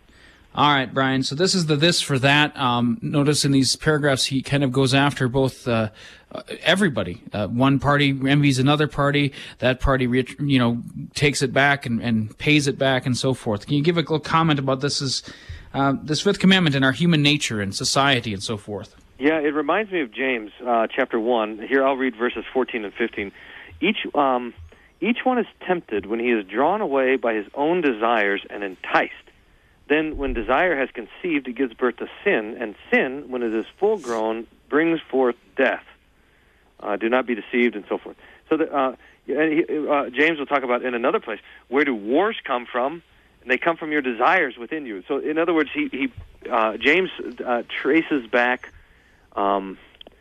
Speaker 2: All right, Brian, so this is the this for that. Um, notice in these paragraphs he kind of goes after both uh, everybody. Uh, one party envies another party. That party, you know, takes it back and, and pays it back and so forth. Can you give a little comment about this, is, uh, this fifth commandment in our human nature and society and so forth?
Speaker 3: Yeah, it reminds me of James uh, chapter one. Here I'll read verses fourteen and fifteen. Each um, each one is tempted when he is drawn away by his own desires and enticed. Then when desire has conceived, it gives birth to sin, and sin, when it is full grown, brings forth death. Uh, do not be deceived, and so forth. So the, uh, and he, uh, James will talk about in another place, where do wars come from? And they come from your desires within you. So in other words, he, he uh, James uh, traces back Um,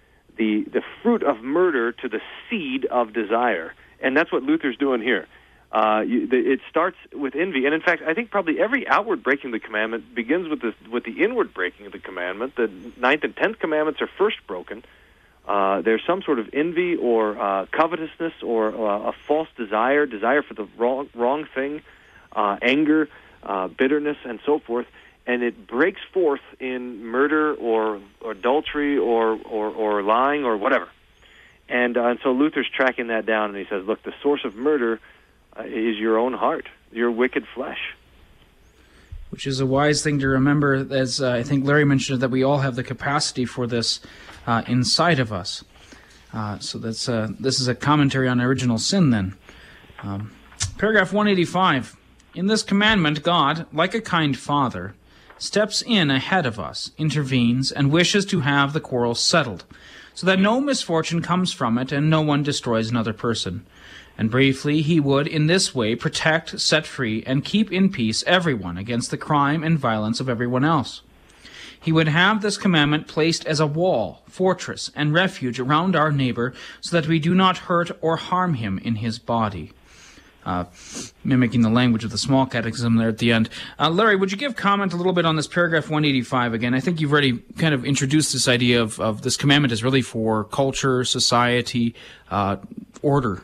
Speaker 3: the the fruit of murder to the seed of desire, and that's what Luther's doing here. Uh, you, the, it starts with envy, and in fact, I think probably every outward breaking of the commandment begins with the with the inward breaking of the commandment. The ninth and tenth commandments are first broken. Uh, there's some sort of envy or uh, covetousness or uh, a false desire, desire for the wrong wrong thing, uh, anger, uh, bitterness, and so forth. And it breaks forth in murder or, or adultery or, or, or lying or whatever. And, uh, and so Luther's tracking that down, and he says, look, the source of murder uh, is your own heart, your wicked flesh.
Speaker 2: Which is a wise thing to remember, as uh, I think Larry mentioned, that we all have the capacity for this uh, inside of us. Uh, so that's uh, this is a commentary on original sin then. Um, paragraph one eighty-five. In this commandment, God, like a kind father, steps in ahead of us, intervenes, and wishes to have the quarrel settled, so that no misfortune comes from it and no one destroys another person. And briefly, he would in this way protect, set free, and keep in peace everyone against the crime and violence of everyone else. he would have this commandment placed as a wall, fortress, and refuge around our neighbor so that we do not hurt or harm him in his body. Uh, mimicking the language of the small catechism there at the end. Uh, Larry, would you give comment a little bit on this paragraph one eighty-five again? I think you've already kind of introduced this idea of, of this commandment is really for culture, society, uh, order.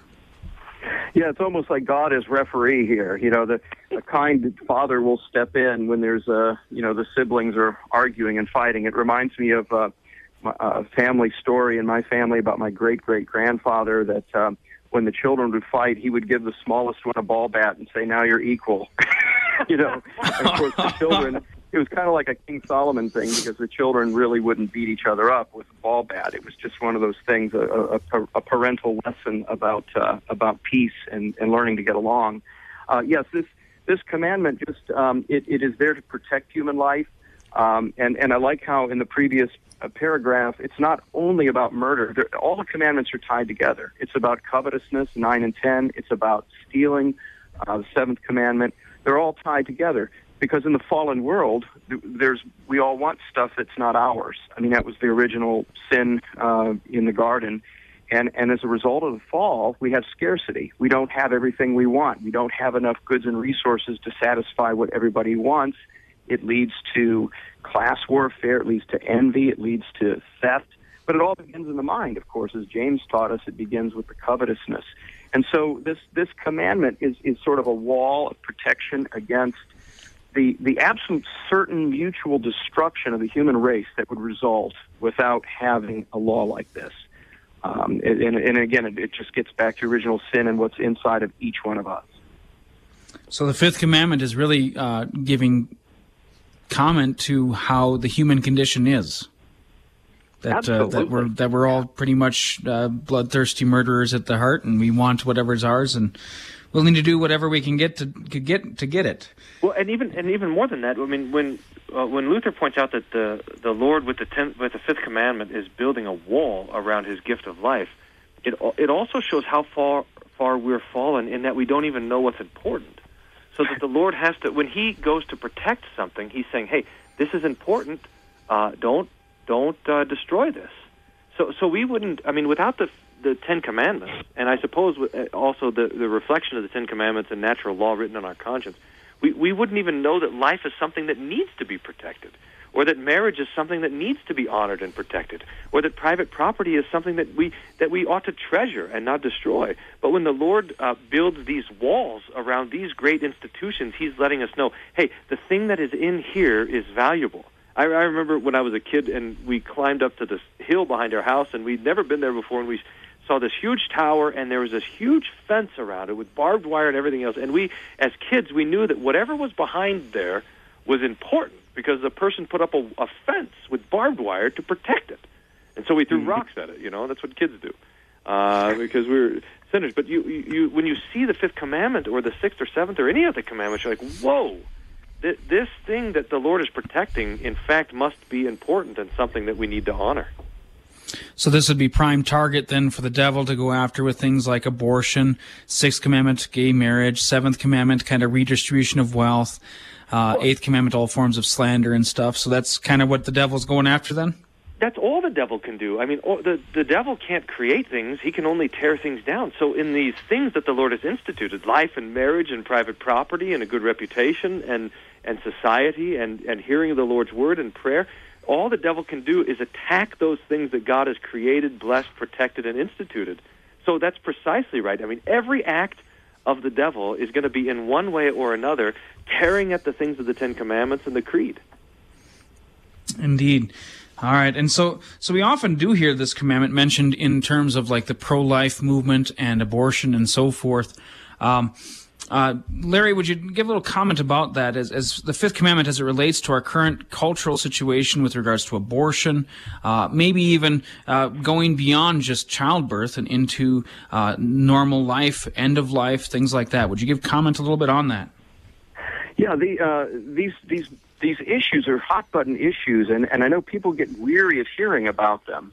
Speaker 4: Yeah, it's almost like God is referee here. You know, the a kind father will step in when there's a, you know, the siblings are arguing and fighting. It reminds me of uh, a family story in my family about my great-great-grandfather that um, when the children would fight, he would give the smallest one a ball bat and say, now you're equal. you know, and of course the children, it was kind of like a King Solomon thing because the children really wouldn't beat each other up with a ball bat. It was just one of those things, a, a, a parental lesson about uh, about peace and, and learning to get along. Uh, yes, this this commandment just um, it, it is there to protect human life, um, and and I like how in the previous uh, paragraph it's not only about murder. They're, all the commandments are tied together. It's about covetousness, nine and ten. It's about stealing, uh, the seventh commandment. They're all tied together. Because in the fallen world, there's we all want stuff that's not ours. I mean, that was the original sin uh, in the garden. And, and as a result of the fall, we have scarcity. We don't have everything we want. We don't have enough goods and resources to satisfy what everybody wants. It leads to class warfare. It leads to envy. It leads to theft. But it all begins in the mind, of course. As James taught us, it begins with the covetousness. And so this, this commandment is, is sort of a wall of protection against The, the absolute certain mutual destruction of the human race that would result without having a law like this. Um, and, and again, it, it just gets back to original sin and what's inside of each one of us.
Speaker 2: So the fifth commandment is really uh, giving comment to how the human condition is. That, uh, that we're that we're all pretty much uh, bloodthirsty murderers at the heart, and we want whatever's ours, and willing to do whatever we can get to, to get to get it.
Speaker 3: Well, and even and even more than that, I mean, when uh, when Luther points out that the the Lord with the tenth, with the fifth commandment is building a wall around His gift of life, it it also shows how far far we're fallen in that we don't even know what's important. So that the Lord has to, when He goes to protect something, He's saying, "Hey, this is important. Uh, don't don't uh, destroy this." So so we wouldn't. I mean, without the the Ten Commandments, and I suppose also the, the reflection of the Ten Commandments and natural law written on our conscience, we, we wouldn't even know that life is something that needs to be protected, or that marriage is something that needs to be honored and protected, or that private property is something that we that we ought to treasure and not destroy. But when the Lord uh, builds these walls around these great institutions, He's letting us know, hey, the thing that is in here is valuable. I, I remember when I was a kid and we climbed up to this hill behind our house, and we'd never been there before, and we saw this huge tower, and there was this huge fence around it with barbed wire and everything else. And we, as kids, we knew that whatever was behind there was important because the person put up a, a fence with barbed wire to protect it. And so we threw mm-hmm. rocks at it. You know, that's what kids do uh, because we were sinners. But you, you, when you see the fifth commandment or the sixth or seventh or any other commandment, you're like, whoa. This thing that the Lord is protecting, in fact, must be important and something that we need to honor.
Speaker 2: So this would be prime target then for the devil to go after with things like abortion, Sixth Commandment, gay marriage, Seventh Commandment, kind of redistribution of wealth, uh, Eighth Commandment, all forms of slander and stuff. So that's kind of what the devil's going after then?
Speaker 3: That's all the devil can do. I mean, the, the devil can't create things. He can only tear things down. So in these things that the Lord has instituted, life and marriage and private property and a good reputation and, and society and, and hearing of the Lord's word and prayer, all the devil can do is attack those things that God has created, blessed, protected, and instituted. So that's precisely right. I mean, every act of the devil is going to be in one way or another tearing at the things of the Ten Commandments and the Creed.
Speaker 2: Indeed. All right, and so so we often do hear this commandment mentioned in terms of like the pro-life movement and abortion and so forth. Um, uh, Larry, would you give a little comment about that as, as the fifth commandment as it relates to our current cultural situation with regards to abortion, uh, maybe even uh, going beyond just childbirth and into uh, normal life, end of life, things like that? Would you give comment a little bit on that?
Speaker 4: Yeah, the uh, these these. These issues are hot-button issues, and, and I know people get weary of hearing about them.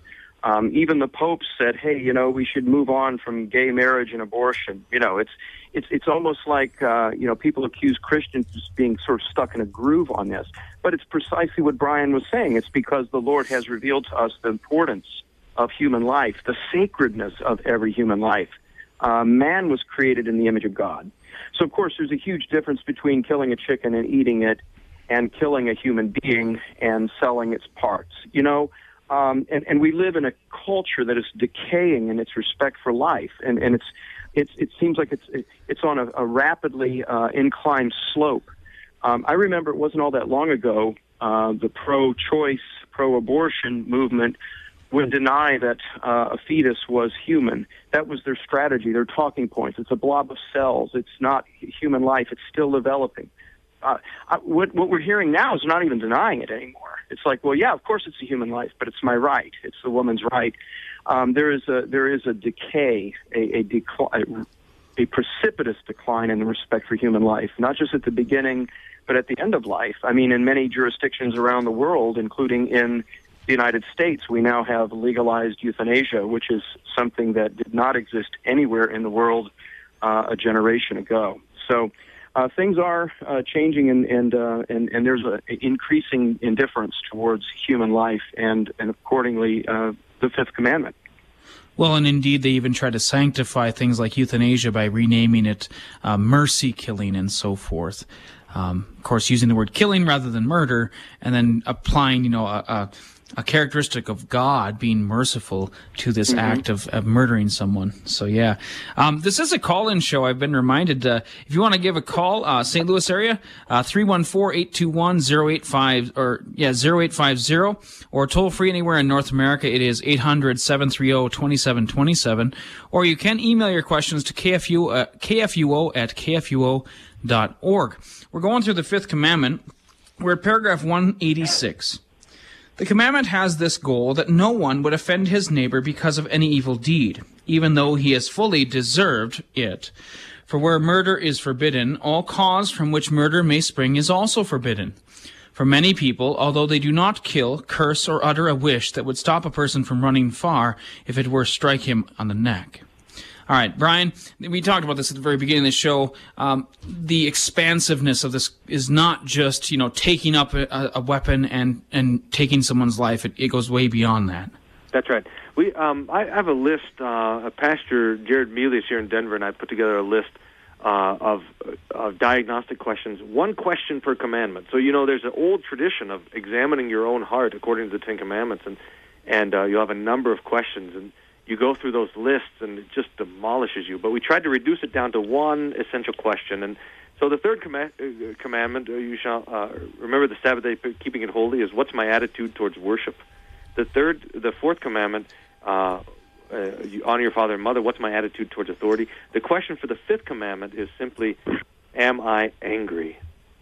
Speaker 4: Um, even the Pope said, hey, you know, we should move on from gay marriage and abortion. You know, it's it's it's almost like, uh, you know, people accuse Christians of being sort of stuck in a groove on this. But it's precisely what Brian was saying. It's because the Lord has revealed to us the importance of human life, the sacredness of every human life. Uh, man was created in the image of God. So, of course, there's a huge difference between killing a chicken and eating it and killing a human being and selling its parts. You know, Um, and, and we live in a culture that is decaying in its respect for life, and, and it's, it's, it seems like it's, it's on a, a rapidly uh, inclined slope. Um, I remember it wasn't all that long ago, uh, the pro-choice, pro-abortion movement would deny that uh, a fetus was human. That was their strategy, their talking points. It's a blob of cells. It's not human life. It's still developing. Uh, what, what we're hearing now is not even denying it anymore. It's like, well, yeah, of course it's a human life, but it's my right. It's the woman's right. Um, there is a there is a decay, a a, decl- a a precipitous decline in the respect for human life, not just at the beginning, but at the end of life. I mean, in many jurisdictions around the world, including in the United States, we now have legalized euthanasia, which is something that did not exist anywhere in the world uh, a generation ago. So. Uh, things are uh, changing, and and, uh, and and there's an increasing indifference towards human life, and and accordingly, uh, the Fifth Commandment.
Speaker 2: Well, and indeed, they even try to sanctify things like euthanasia by renaming it uh, mercy killing and so forth. Um, of course, using the word killing rather than murder, and then applying, you know, a, a, a characteristic of God being merciful to this mm-hmm. act of, of murdering someone. So, yeah. Um, this is a call-in show. I've been reminded. Uh, if you want to give a call, uh, Saint Louis area, uh, three one four, eight two one, zero eight five, or, yeah, zero eight five zero, or toll-free anywhere in North America, it is eight hundred, seven three zero, two seven two seven, or you can email your questions to K F U, uh, K F U O at K F U O dot org. We're going through the Fifth Commandment. We're at paragraph one eighty-six. The commandment has this goal that no one would offend his neighbor because of any evil deed, even though he has fully deserved it. For where murder is forbidden, all cause from which murder may spring is also forbidden. For many people, although they do not kill, curse, or utter a wish that would stop a person from running far if it were strike him on the neck. All right, Brian, we talked about this at the very beginning of the show. Um, the expansiveness of this is not just, you know, taking up a, a weapon and, and taking someone's life. It, it goes way beyond that.
Speaker 3: That's right. We um, I have a list. Uh, Pastor Jared Mealy here in Denver, and I put together a list uh, of of diagnostic questions. One question per commandment. So, you know, there's an old tradition of examining your own heart according to the Ten Commandments, and and uh, you'll have a number of questions, and you go through those lists, and it just demolishes you. But we tried to reduce it down to one essential question. And so the third com- uh, commandment, uh, you shall uh, remember the Sabbath day, keeping it holy, is what's my attitude towards worship. The third, the fourth commandment, uh, uh, you honor your father and mother, what's my attitude towards authority. The question for the fifth commandment is simply, am I angry?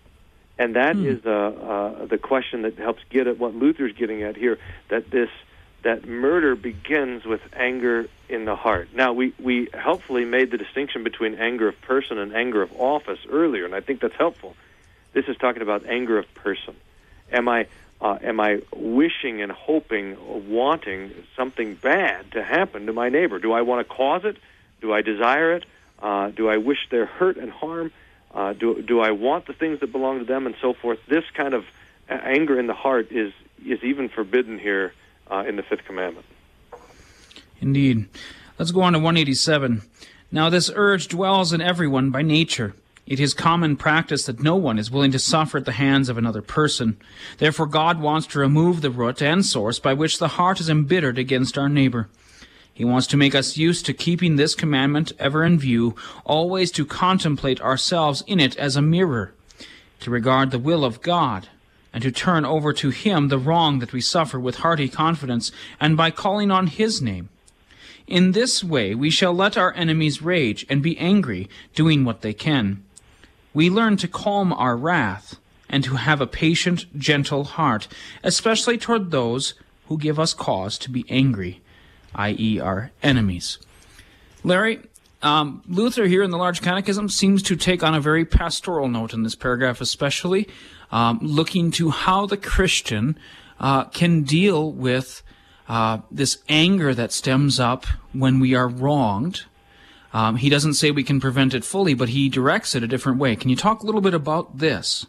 Speaker 3: And that hmm. is uh, uh, the question that helps get at what Luther's getting at here, that this that murder begins with anger in the heart. Now, we, we helpfully made the distinction between anger of person and anger of office earlier, and I think that's helpful. This is talking about anger of person. Am I uh, am I wishing and hoping or wanting something bad to happen to my neighbor? Do I want to cause it? Do I desire it? Uh, do I wish their hurt and harm? Uh, do, do I want the things that belong to them, and so forth? This kind of anger in the heart is, is even forbidden here Uh, in the Fifth Commandment.
Speaker 2: Indeed. Let's go on to one eighty-seven. Now this urge dwells in everyone by nature. It is common practice that no one is willing to suffer at the hands of another person. Therefore God wants to remove the root and source by which the heart is embittered against our neighbor. He wants to make us used to keeping this commandment ever in view, always to contemplate ourselves in it as a mirror, to regard the will of God, and to turn over to him the wrong that we suffer with hearty confidence, and by calling on his name. In this way we shall let our enemies rage and be angry, doing what they can. We learn to calm our wrath, and to have a patient, gentle heart, especially toward those who give us cause to be angry, that is our enemies. Larry, um, Luther here in the Large Catechism seems to take on a very pastoral note in this paragraph especially, Um, looking to how the Christian uh, can deal with uh, this anger that stems up when we are wronged. Um, he doesn't say we can prevent it fully, but he directs it a different way. Can you talk a little bit about this?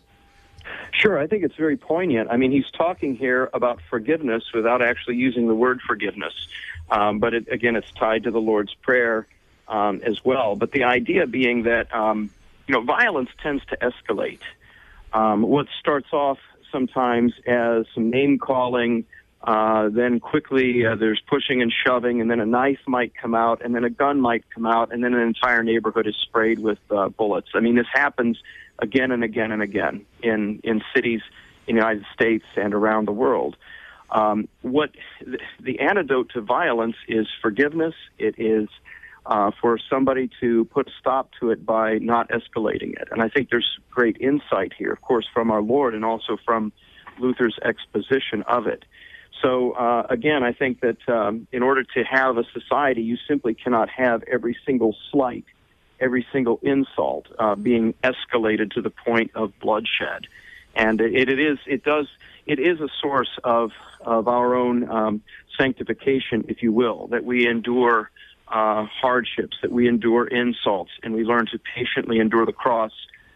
Speaker 4: Sure, I think it's very poignant. I mean, he's talking here about forgiveness without actually using the word forgiveness. Um, but it, again, it's tied to the Lord's Prayer um, as well. But the idea being that, um, you know, violence tends to escalate. Um, what starts off sometimes as some name-calling, uh, then quickly uh, there's pushing and shoving, and then a knife might come out, and then a gun might come out, and then an entire neighborhood is sprayed with uh, bullets. I mean, this happens again and again and again in, in cities in the United States and around the world. Um, what the, the antidote to violence is forgiveness. It is uh, for somebody to put a stop to it by not escalating it. And I think there's great insight here, of course, from our Lord and also from Luther's exposition of it. So, uh, again, I think that um, in order to have a society, you simply cannot have every single slight, every single insult uh, being escalated to the point of bloodshed. And it, it is, it does, it is a source of of our own um, sanctification, if you will, that we endure uh, hardships, that we endure insults, and we learn to patiently endure the cross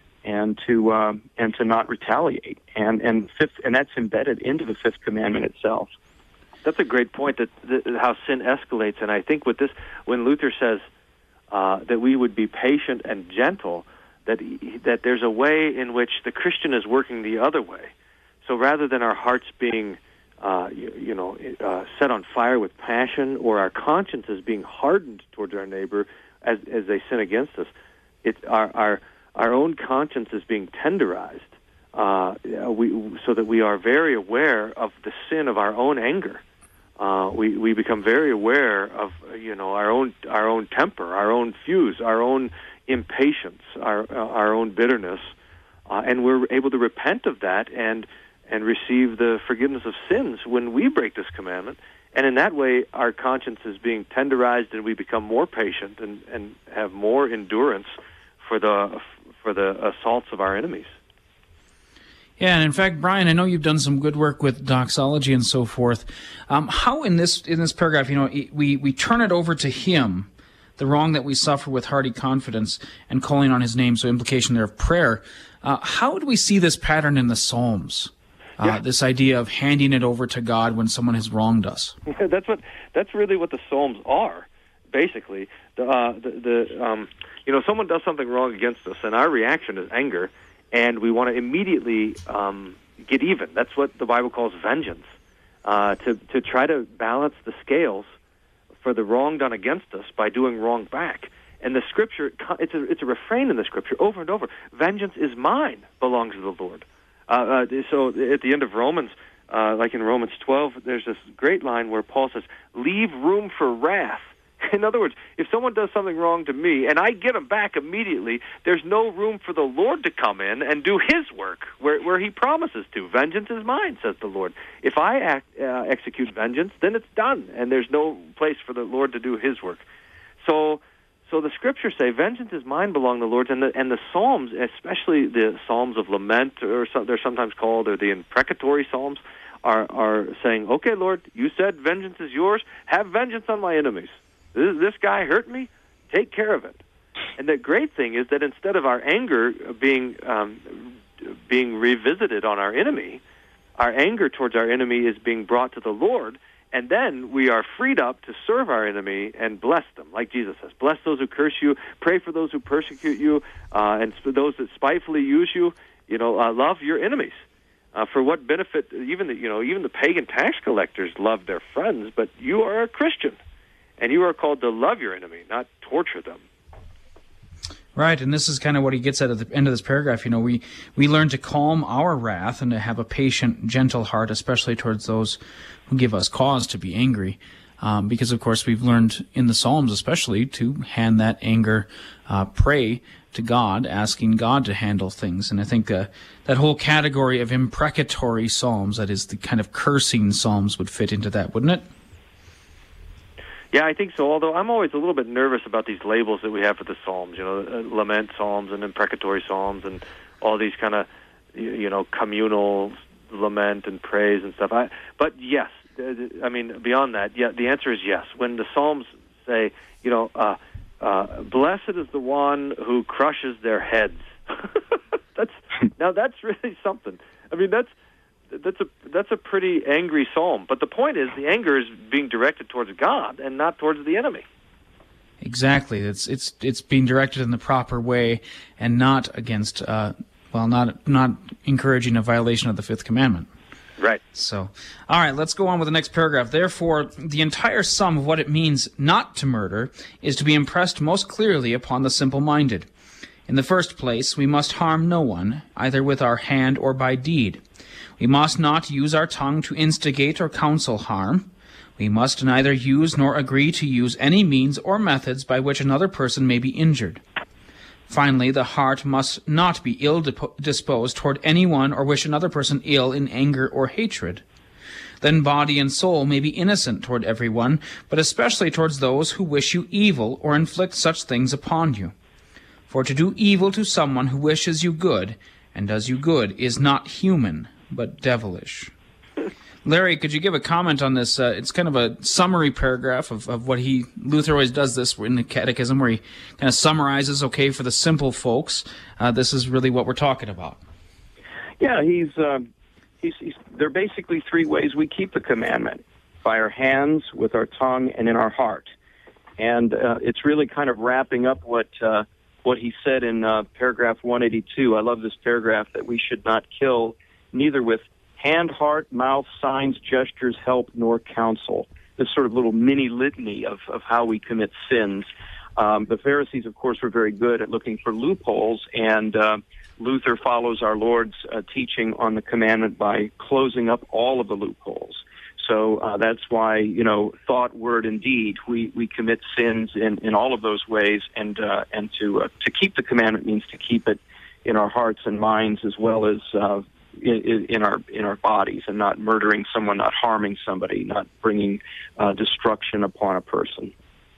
Speaker 4: and to um, and to not retaliate. And and fifth, and that's embedded into the fifth commandment itself.
Speaker 3: That's a great point. That, that how sin escalates, and I think with this, when Luther says uh, that we would be patient and gentle, that that there's a way in which the Christian is working the other way. So rather than our hearts being uh, you, you know uh, set on fire with passion, or our consciences being hardened towards our neighbor as as they sin against us, it's our our our own conscience is being tenderized, uh, we so that we are very aware of the sin of our own anger. Uh, we we become very aware of you know our own our own temper, our own fuse, our own impatience, our uh, our own bitterness, uh, and we're able to repent of that and and receive the forgiveness of sins when we break this commandment. And in that way, our conscience is being tenderized, and we become more patient and, and have more endurance for the for the assaults of our enemies.
Speaker 2: Yeah, and in fact, Brian, I know you've done some good work with doxology and so forth. Um, how in this in this paragraph, you know, we we turn it over to Him, the wrong that we suffer with hearty confidence and calling on His name, so implication there of prayer. Uh, how do we see this pattern in the Psalms? Uh, yeah. This idea of handing it over to God when someone has wronged us.
Speaker 3: Yeah, that's what that's really what the Psalms are, basically. The, uh, the, the um, you know, someone does something wrong against us, and our reaction is anger, and we want to immediately um, get even. That's what the Bible calls vengeance, uh, to to try to balance the scales for the wrong done against us by doing wrong back. And the Scripture, it's a it's a refrain in the Scripture over and over. Vengeance is mine, belongs to the Lord. Uh, uh, so at the end of Romans, uh, like in Romans twelve, there's this great line where Paul says, leave room for wrath. In other words, if someone does something wrong to me and I get them back immediately, there's no room for the Lord to come in and do His work where, where He promises to. Vengeance is mine, says the Lord. If I act, uh, execute vengeance, then it's done, and there's no place for the Lord to do His work. So... So the Scriptures say, vengeance is mine, belong to the Lord, and the, and the Psalms, especially the Psalms of Lament, or some, they're sometimes called, or the imprecatory Psalms, are, are saying, okay, Lord, you said vengeance is yours, have vengeance on my enemies. This, this guy hurt me, take care of it. And the great thing is that instead of our anger being um, being revisited on our enemy, our anger towards our enemy is being brought to the Lord, and then we are freed up to serve our enemy and bless them, like Jesus says. Bless those who curse you, pray for those who persecute you, uh, and for those that spitefully use you. You know, uh, love your enemies. Uh, for what benefit? Even the you know even the pagan tax collectors love their friends, but you are a Christian, and you are called to love your enemy, not torture them.
Speaker 2: Right, and this is kind of what he gets at at the end of this paragraph. You know, we, we learn to calm our wrath and to have a patient, gentle heart, especially towards those who give us cause to be angry. Um, because, of course, we've learned in the Psalms especially to hand that anger, uh, pray to God, asking God to handle things. And I think uh, that whole category of imprecatory Psalms, that is the kind of cursing Psalms, would fit into that, wouldn't it?
Speaker 3: Yeah, I think so, although I'm always a little bit nervous about these labels that we have for the Psalms, you know, uh, lament Psalms and imprecatory Psalms and all these kind of, you know, communal lament and praise and stuff. I, but yes, I mean, beyond that, yeah, the answer is yes. When the Psalms say, you know, uh, uh, blessed is the one who crushes their heads. that's now that's really something. I mean, that's that's a that's a pretty angry psalm. But the point is, the anger is being directed towards God and not towards the enemy.
Speaker 2: Exactly. It's it's it's being directed in the proper way and not against, uh, well, not not encouraging a violation of the fifth commandment.
Speaker 3: Right.
Speaker 2: So, all right, let's go on with the next paragraph. Therefore, the entire sum of what it means not to murder is to be impressed most clearly upon the simple-minded. In the first place, we must harm no one, either with our hand or by deed. We must not use our tongue to instigate or counsel harm. We must neither use nor agree to use any means or methods by which another person may be injured. Finally, the heart must not be ill-disposed toward anyone or wish another person ill in anger or hatred. Then body and soul may be innocent toward everyone, but especially towards those who wish you evil or inflict such things upon you. For to do evil to someone who wishes you good and does you good is not human, but devilish. Larry, could you give a comment on this? Uh, it's kind of a summary paragraph of, of what he, Luther always does this in the Catechism, where he kind of summarizes, okay, for the simple folks, uh, this is really what we're talking about.
Speaker 4: Yeah, he's, uh, he's, he's, there are basically three ways we keep the commandment: by our hands, with our tongue, and in our heart. And uh, it's really kind of wrapping up what uh, what he said in uh, paragraph one eighty-two. I love this paragraph, that we should not kill, neither with hand, heart, mouth, signs, gestures, help, nor counsel. This sort of little mini litany of, of how we commit sins. Um, the Pharisees, of course, were very good at looking for loopholes, and uh, Luther follows our Lord's uh, teaching on the commandment by closing up all of the loopholes. So uh, that's why, you know, thought, word, and deed, we, we commit sins in, in all of those ways, and uh, and to uh, to keep the commandment means to keep it in our hearts and minds, as well as uh, In, in our in our bodies, and not murdering someone, not harming somebody, not bringing uh, destruction upon a person.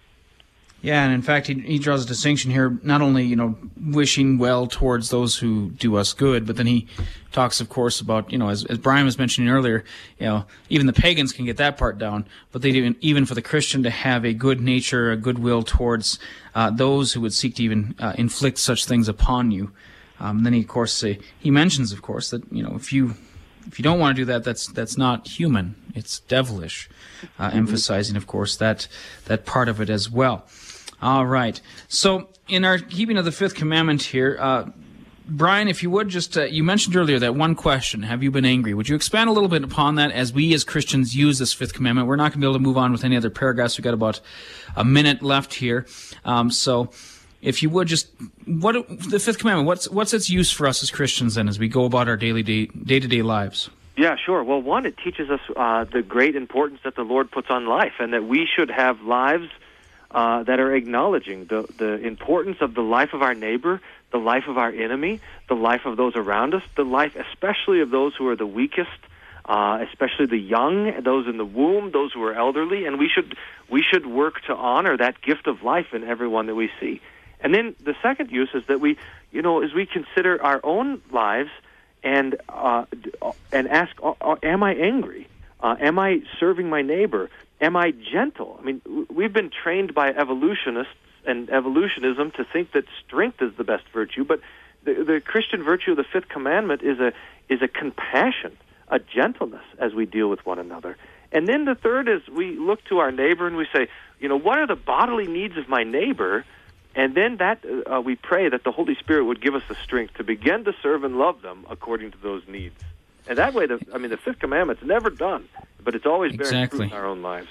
Speaker 2: Yeah, and in fact, he, he draws a distinction here, not only, you know, wishing well towards those who do us good, but then he talks, of course, about, you know, as, as Brian was mentioning earlier, you know, even the pagans can get that part down, but they even even for the Christian to have a good nature, a goodwill towards uh, those who would seek to even uh, inflict such things upon you. Um, then he, of course, uh, he mentions, of course, that, you know, if you if you don't want to do that, that's that's not human. It's devilish, uh, mm-hmm. emphasizing, of course, that that part of it as well. All right. So in our keeping of the fifth commandment here, uh, Brian, if you would just, uh, you mentioned earlier that one question, have you been angry? Would you expand a little bit upon that as we as Christians use this fifth commandment? We're not going to be able to move on with any other paragraphs. We've got about a minute left here. Um, so... If you would just, what the fifth commandment, what's what's its use for us as Christians then as we go about our daily day, day-to-day lives?
Speaker 3: Yeah, sure. Well, one, it teaches us uh, the great importance that the Lord puts on life, and that we should have lives uh, that are acknowledging the, the importance of the life of our neighbor, the life of our enemy, the life of those around us, the life especially of those who are the weakest, uh, especially the young, those in the womb, those who are elderly, and we should we should work to honor that gift of life in everyone that we see. And then the second use is that we, you know, as we consider our own lives and uh, and ask, uh, am I angry? Uh, am I serving my neighbor? Am I gentle? I mean, we've been trained by evolutionists and evolutionism to think that strength is the best virtue, but the, the Christian virtue of the fifth commandment is a is a compassion, a gentleness as we deal with one another. And then the third is we look to our neighbor and we say, you know, what are the bodily needs of my neighbor? And then that uh, we pray that the Holy Spirit would give us the strength to begin to serve and love them according to those needs. And that way, the, I mean, the fifth commandment's never done, but it's always bearing
Speaker 2: exactly.
Speaker 3: fruit in our own lives.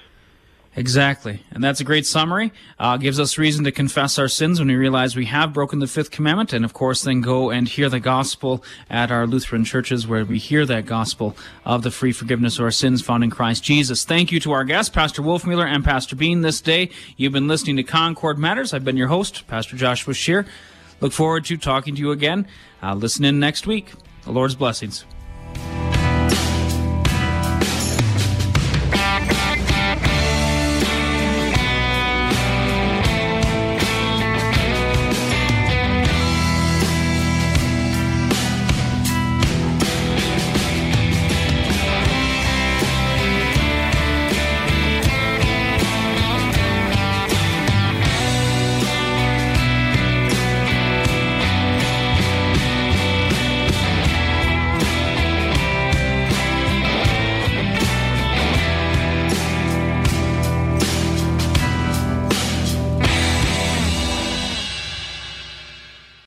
Speaker 2: Exactly. And that's a great summary. Uh, gives us reason to confess our sins when we realize we have broken the fifth commandment, and of course then go and hear the gospel at our Lutheran churches where we hear that gospel of the free forgiveness of our sins found in Christ Jesus. Thank you to our guests, Pastor Wolfmueller and Pastor Bean, this day. You've been listening to Concord Matters. I've been your host, Pastor Joshua Scheer. Look forward to talking to you again. Uh, listen in next week. The Lord's blessings.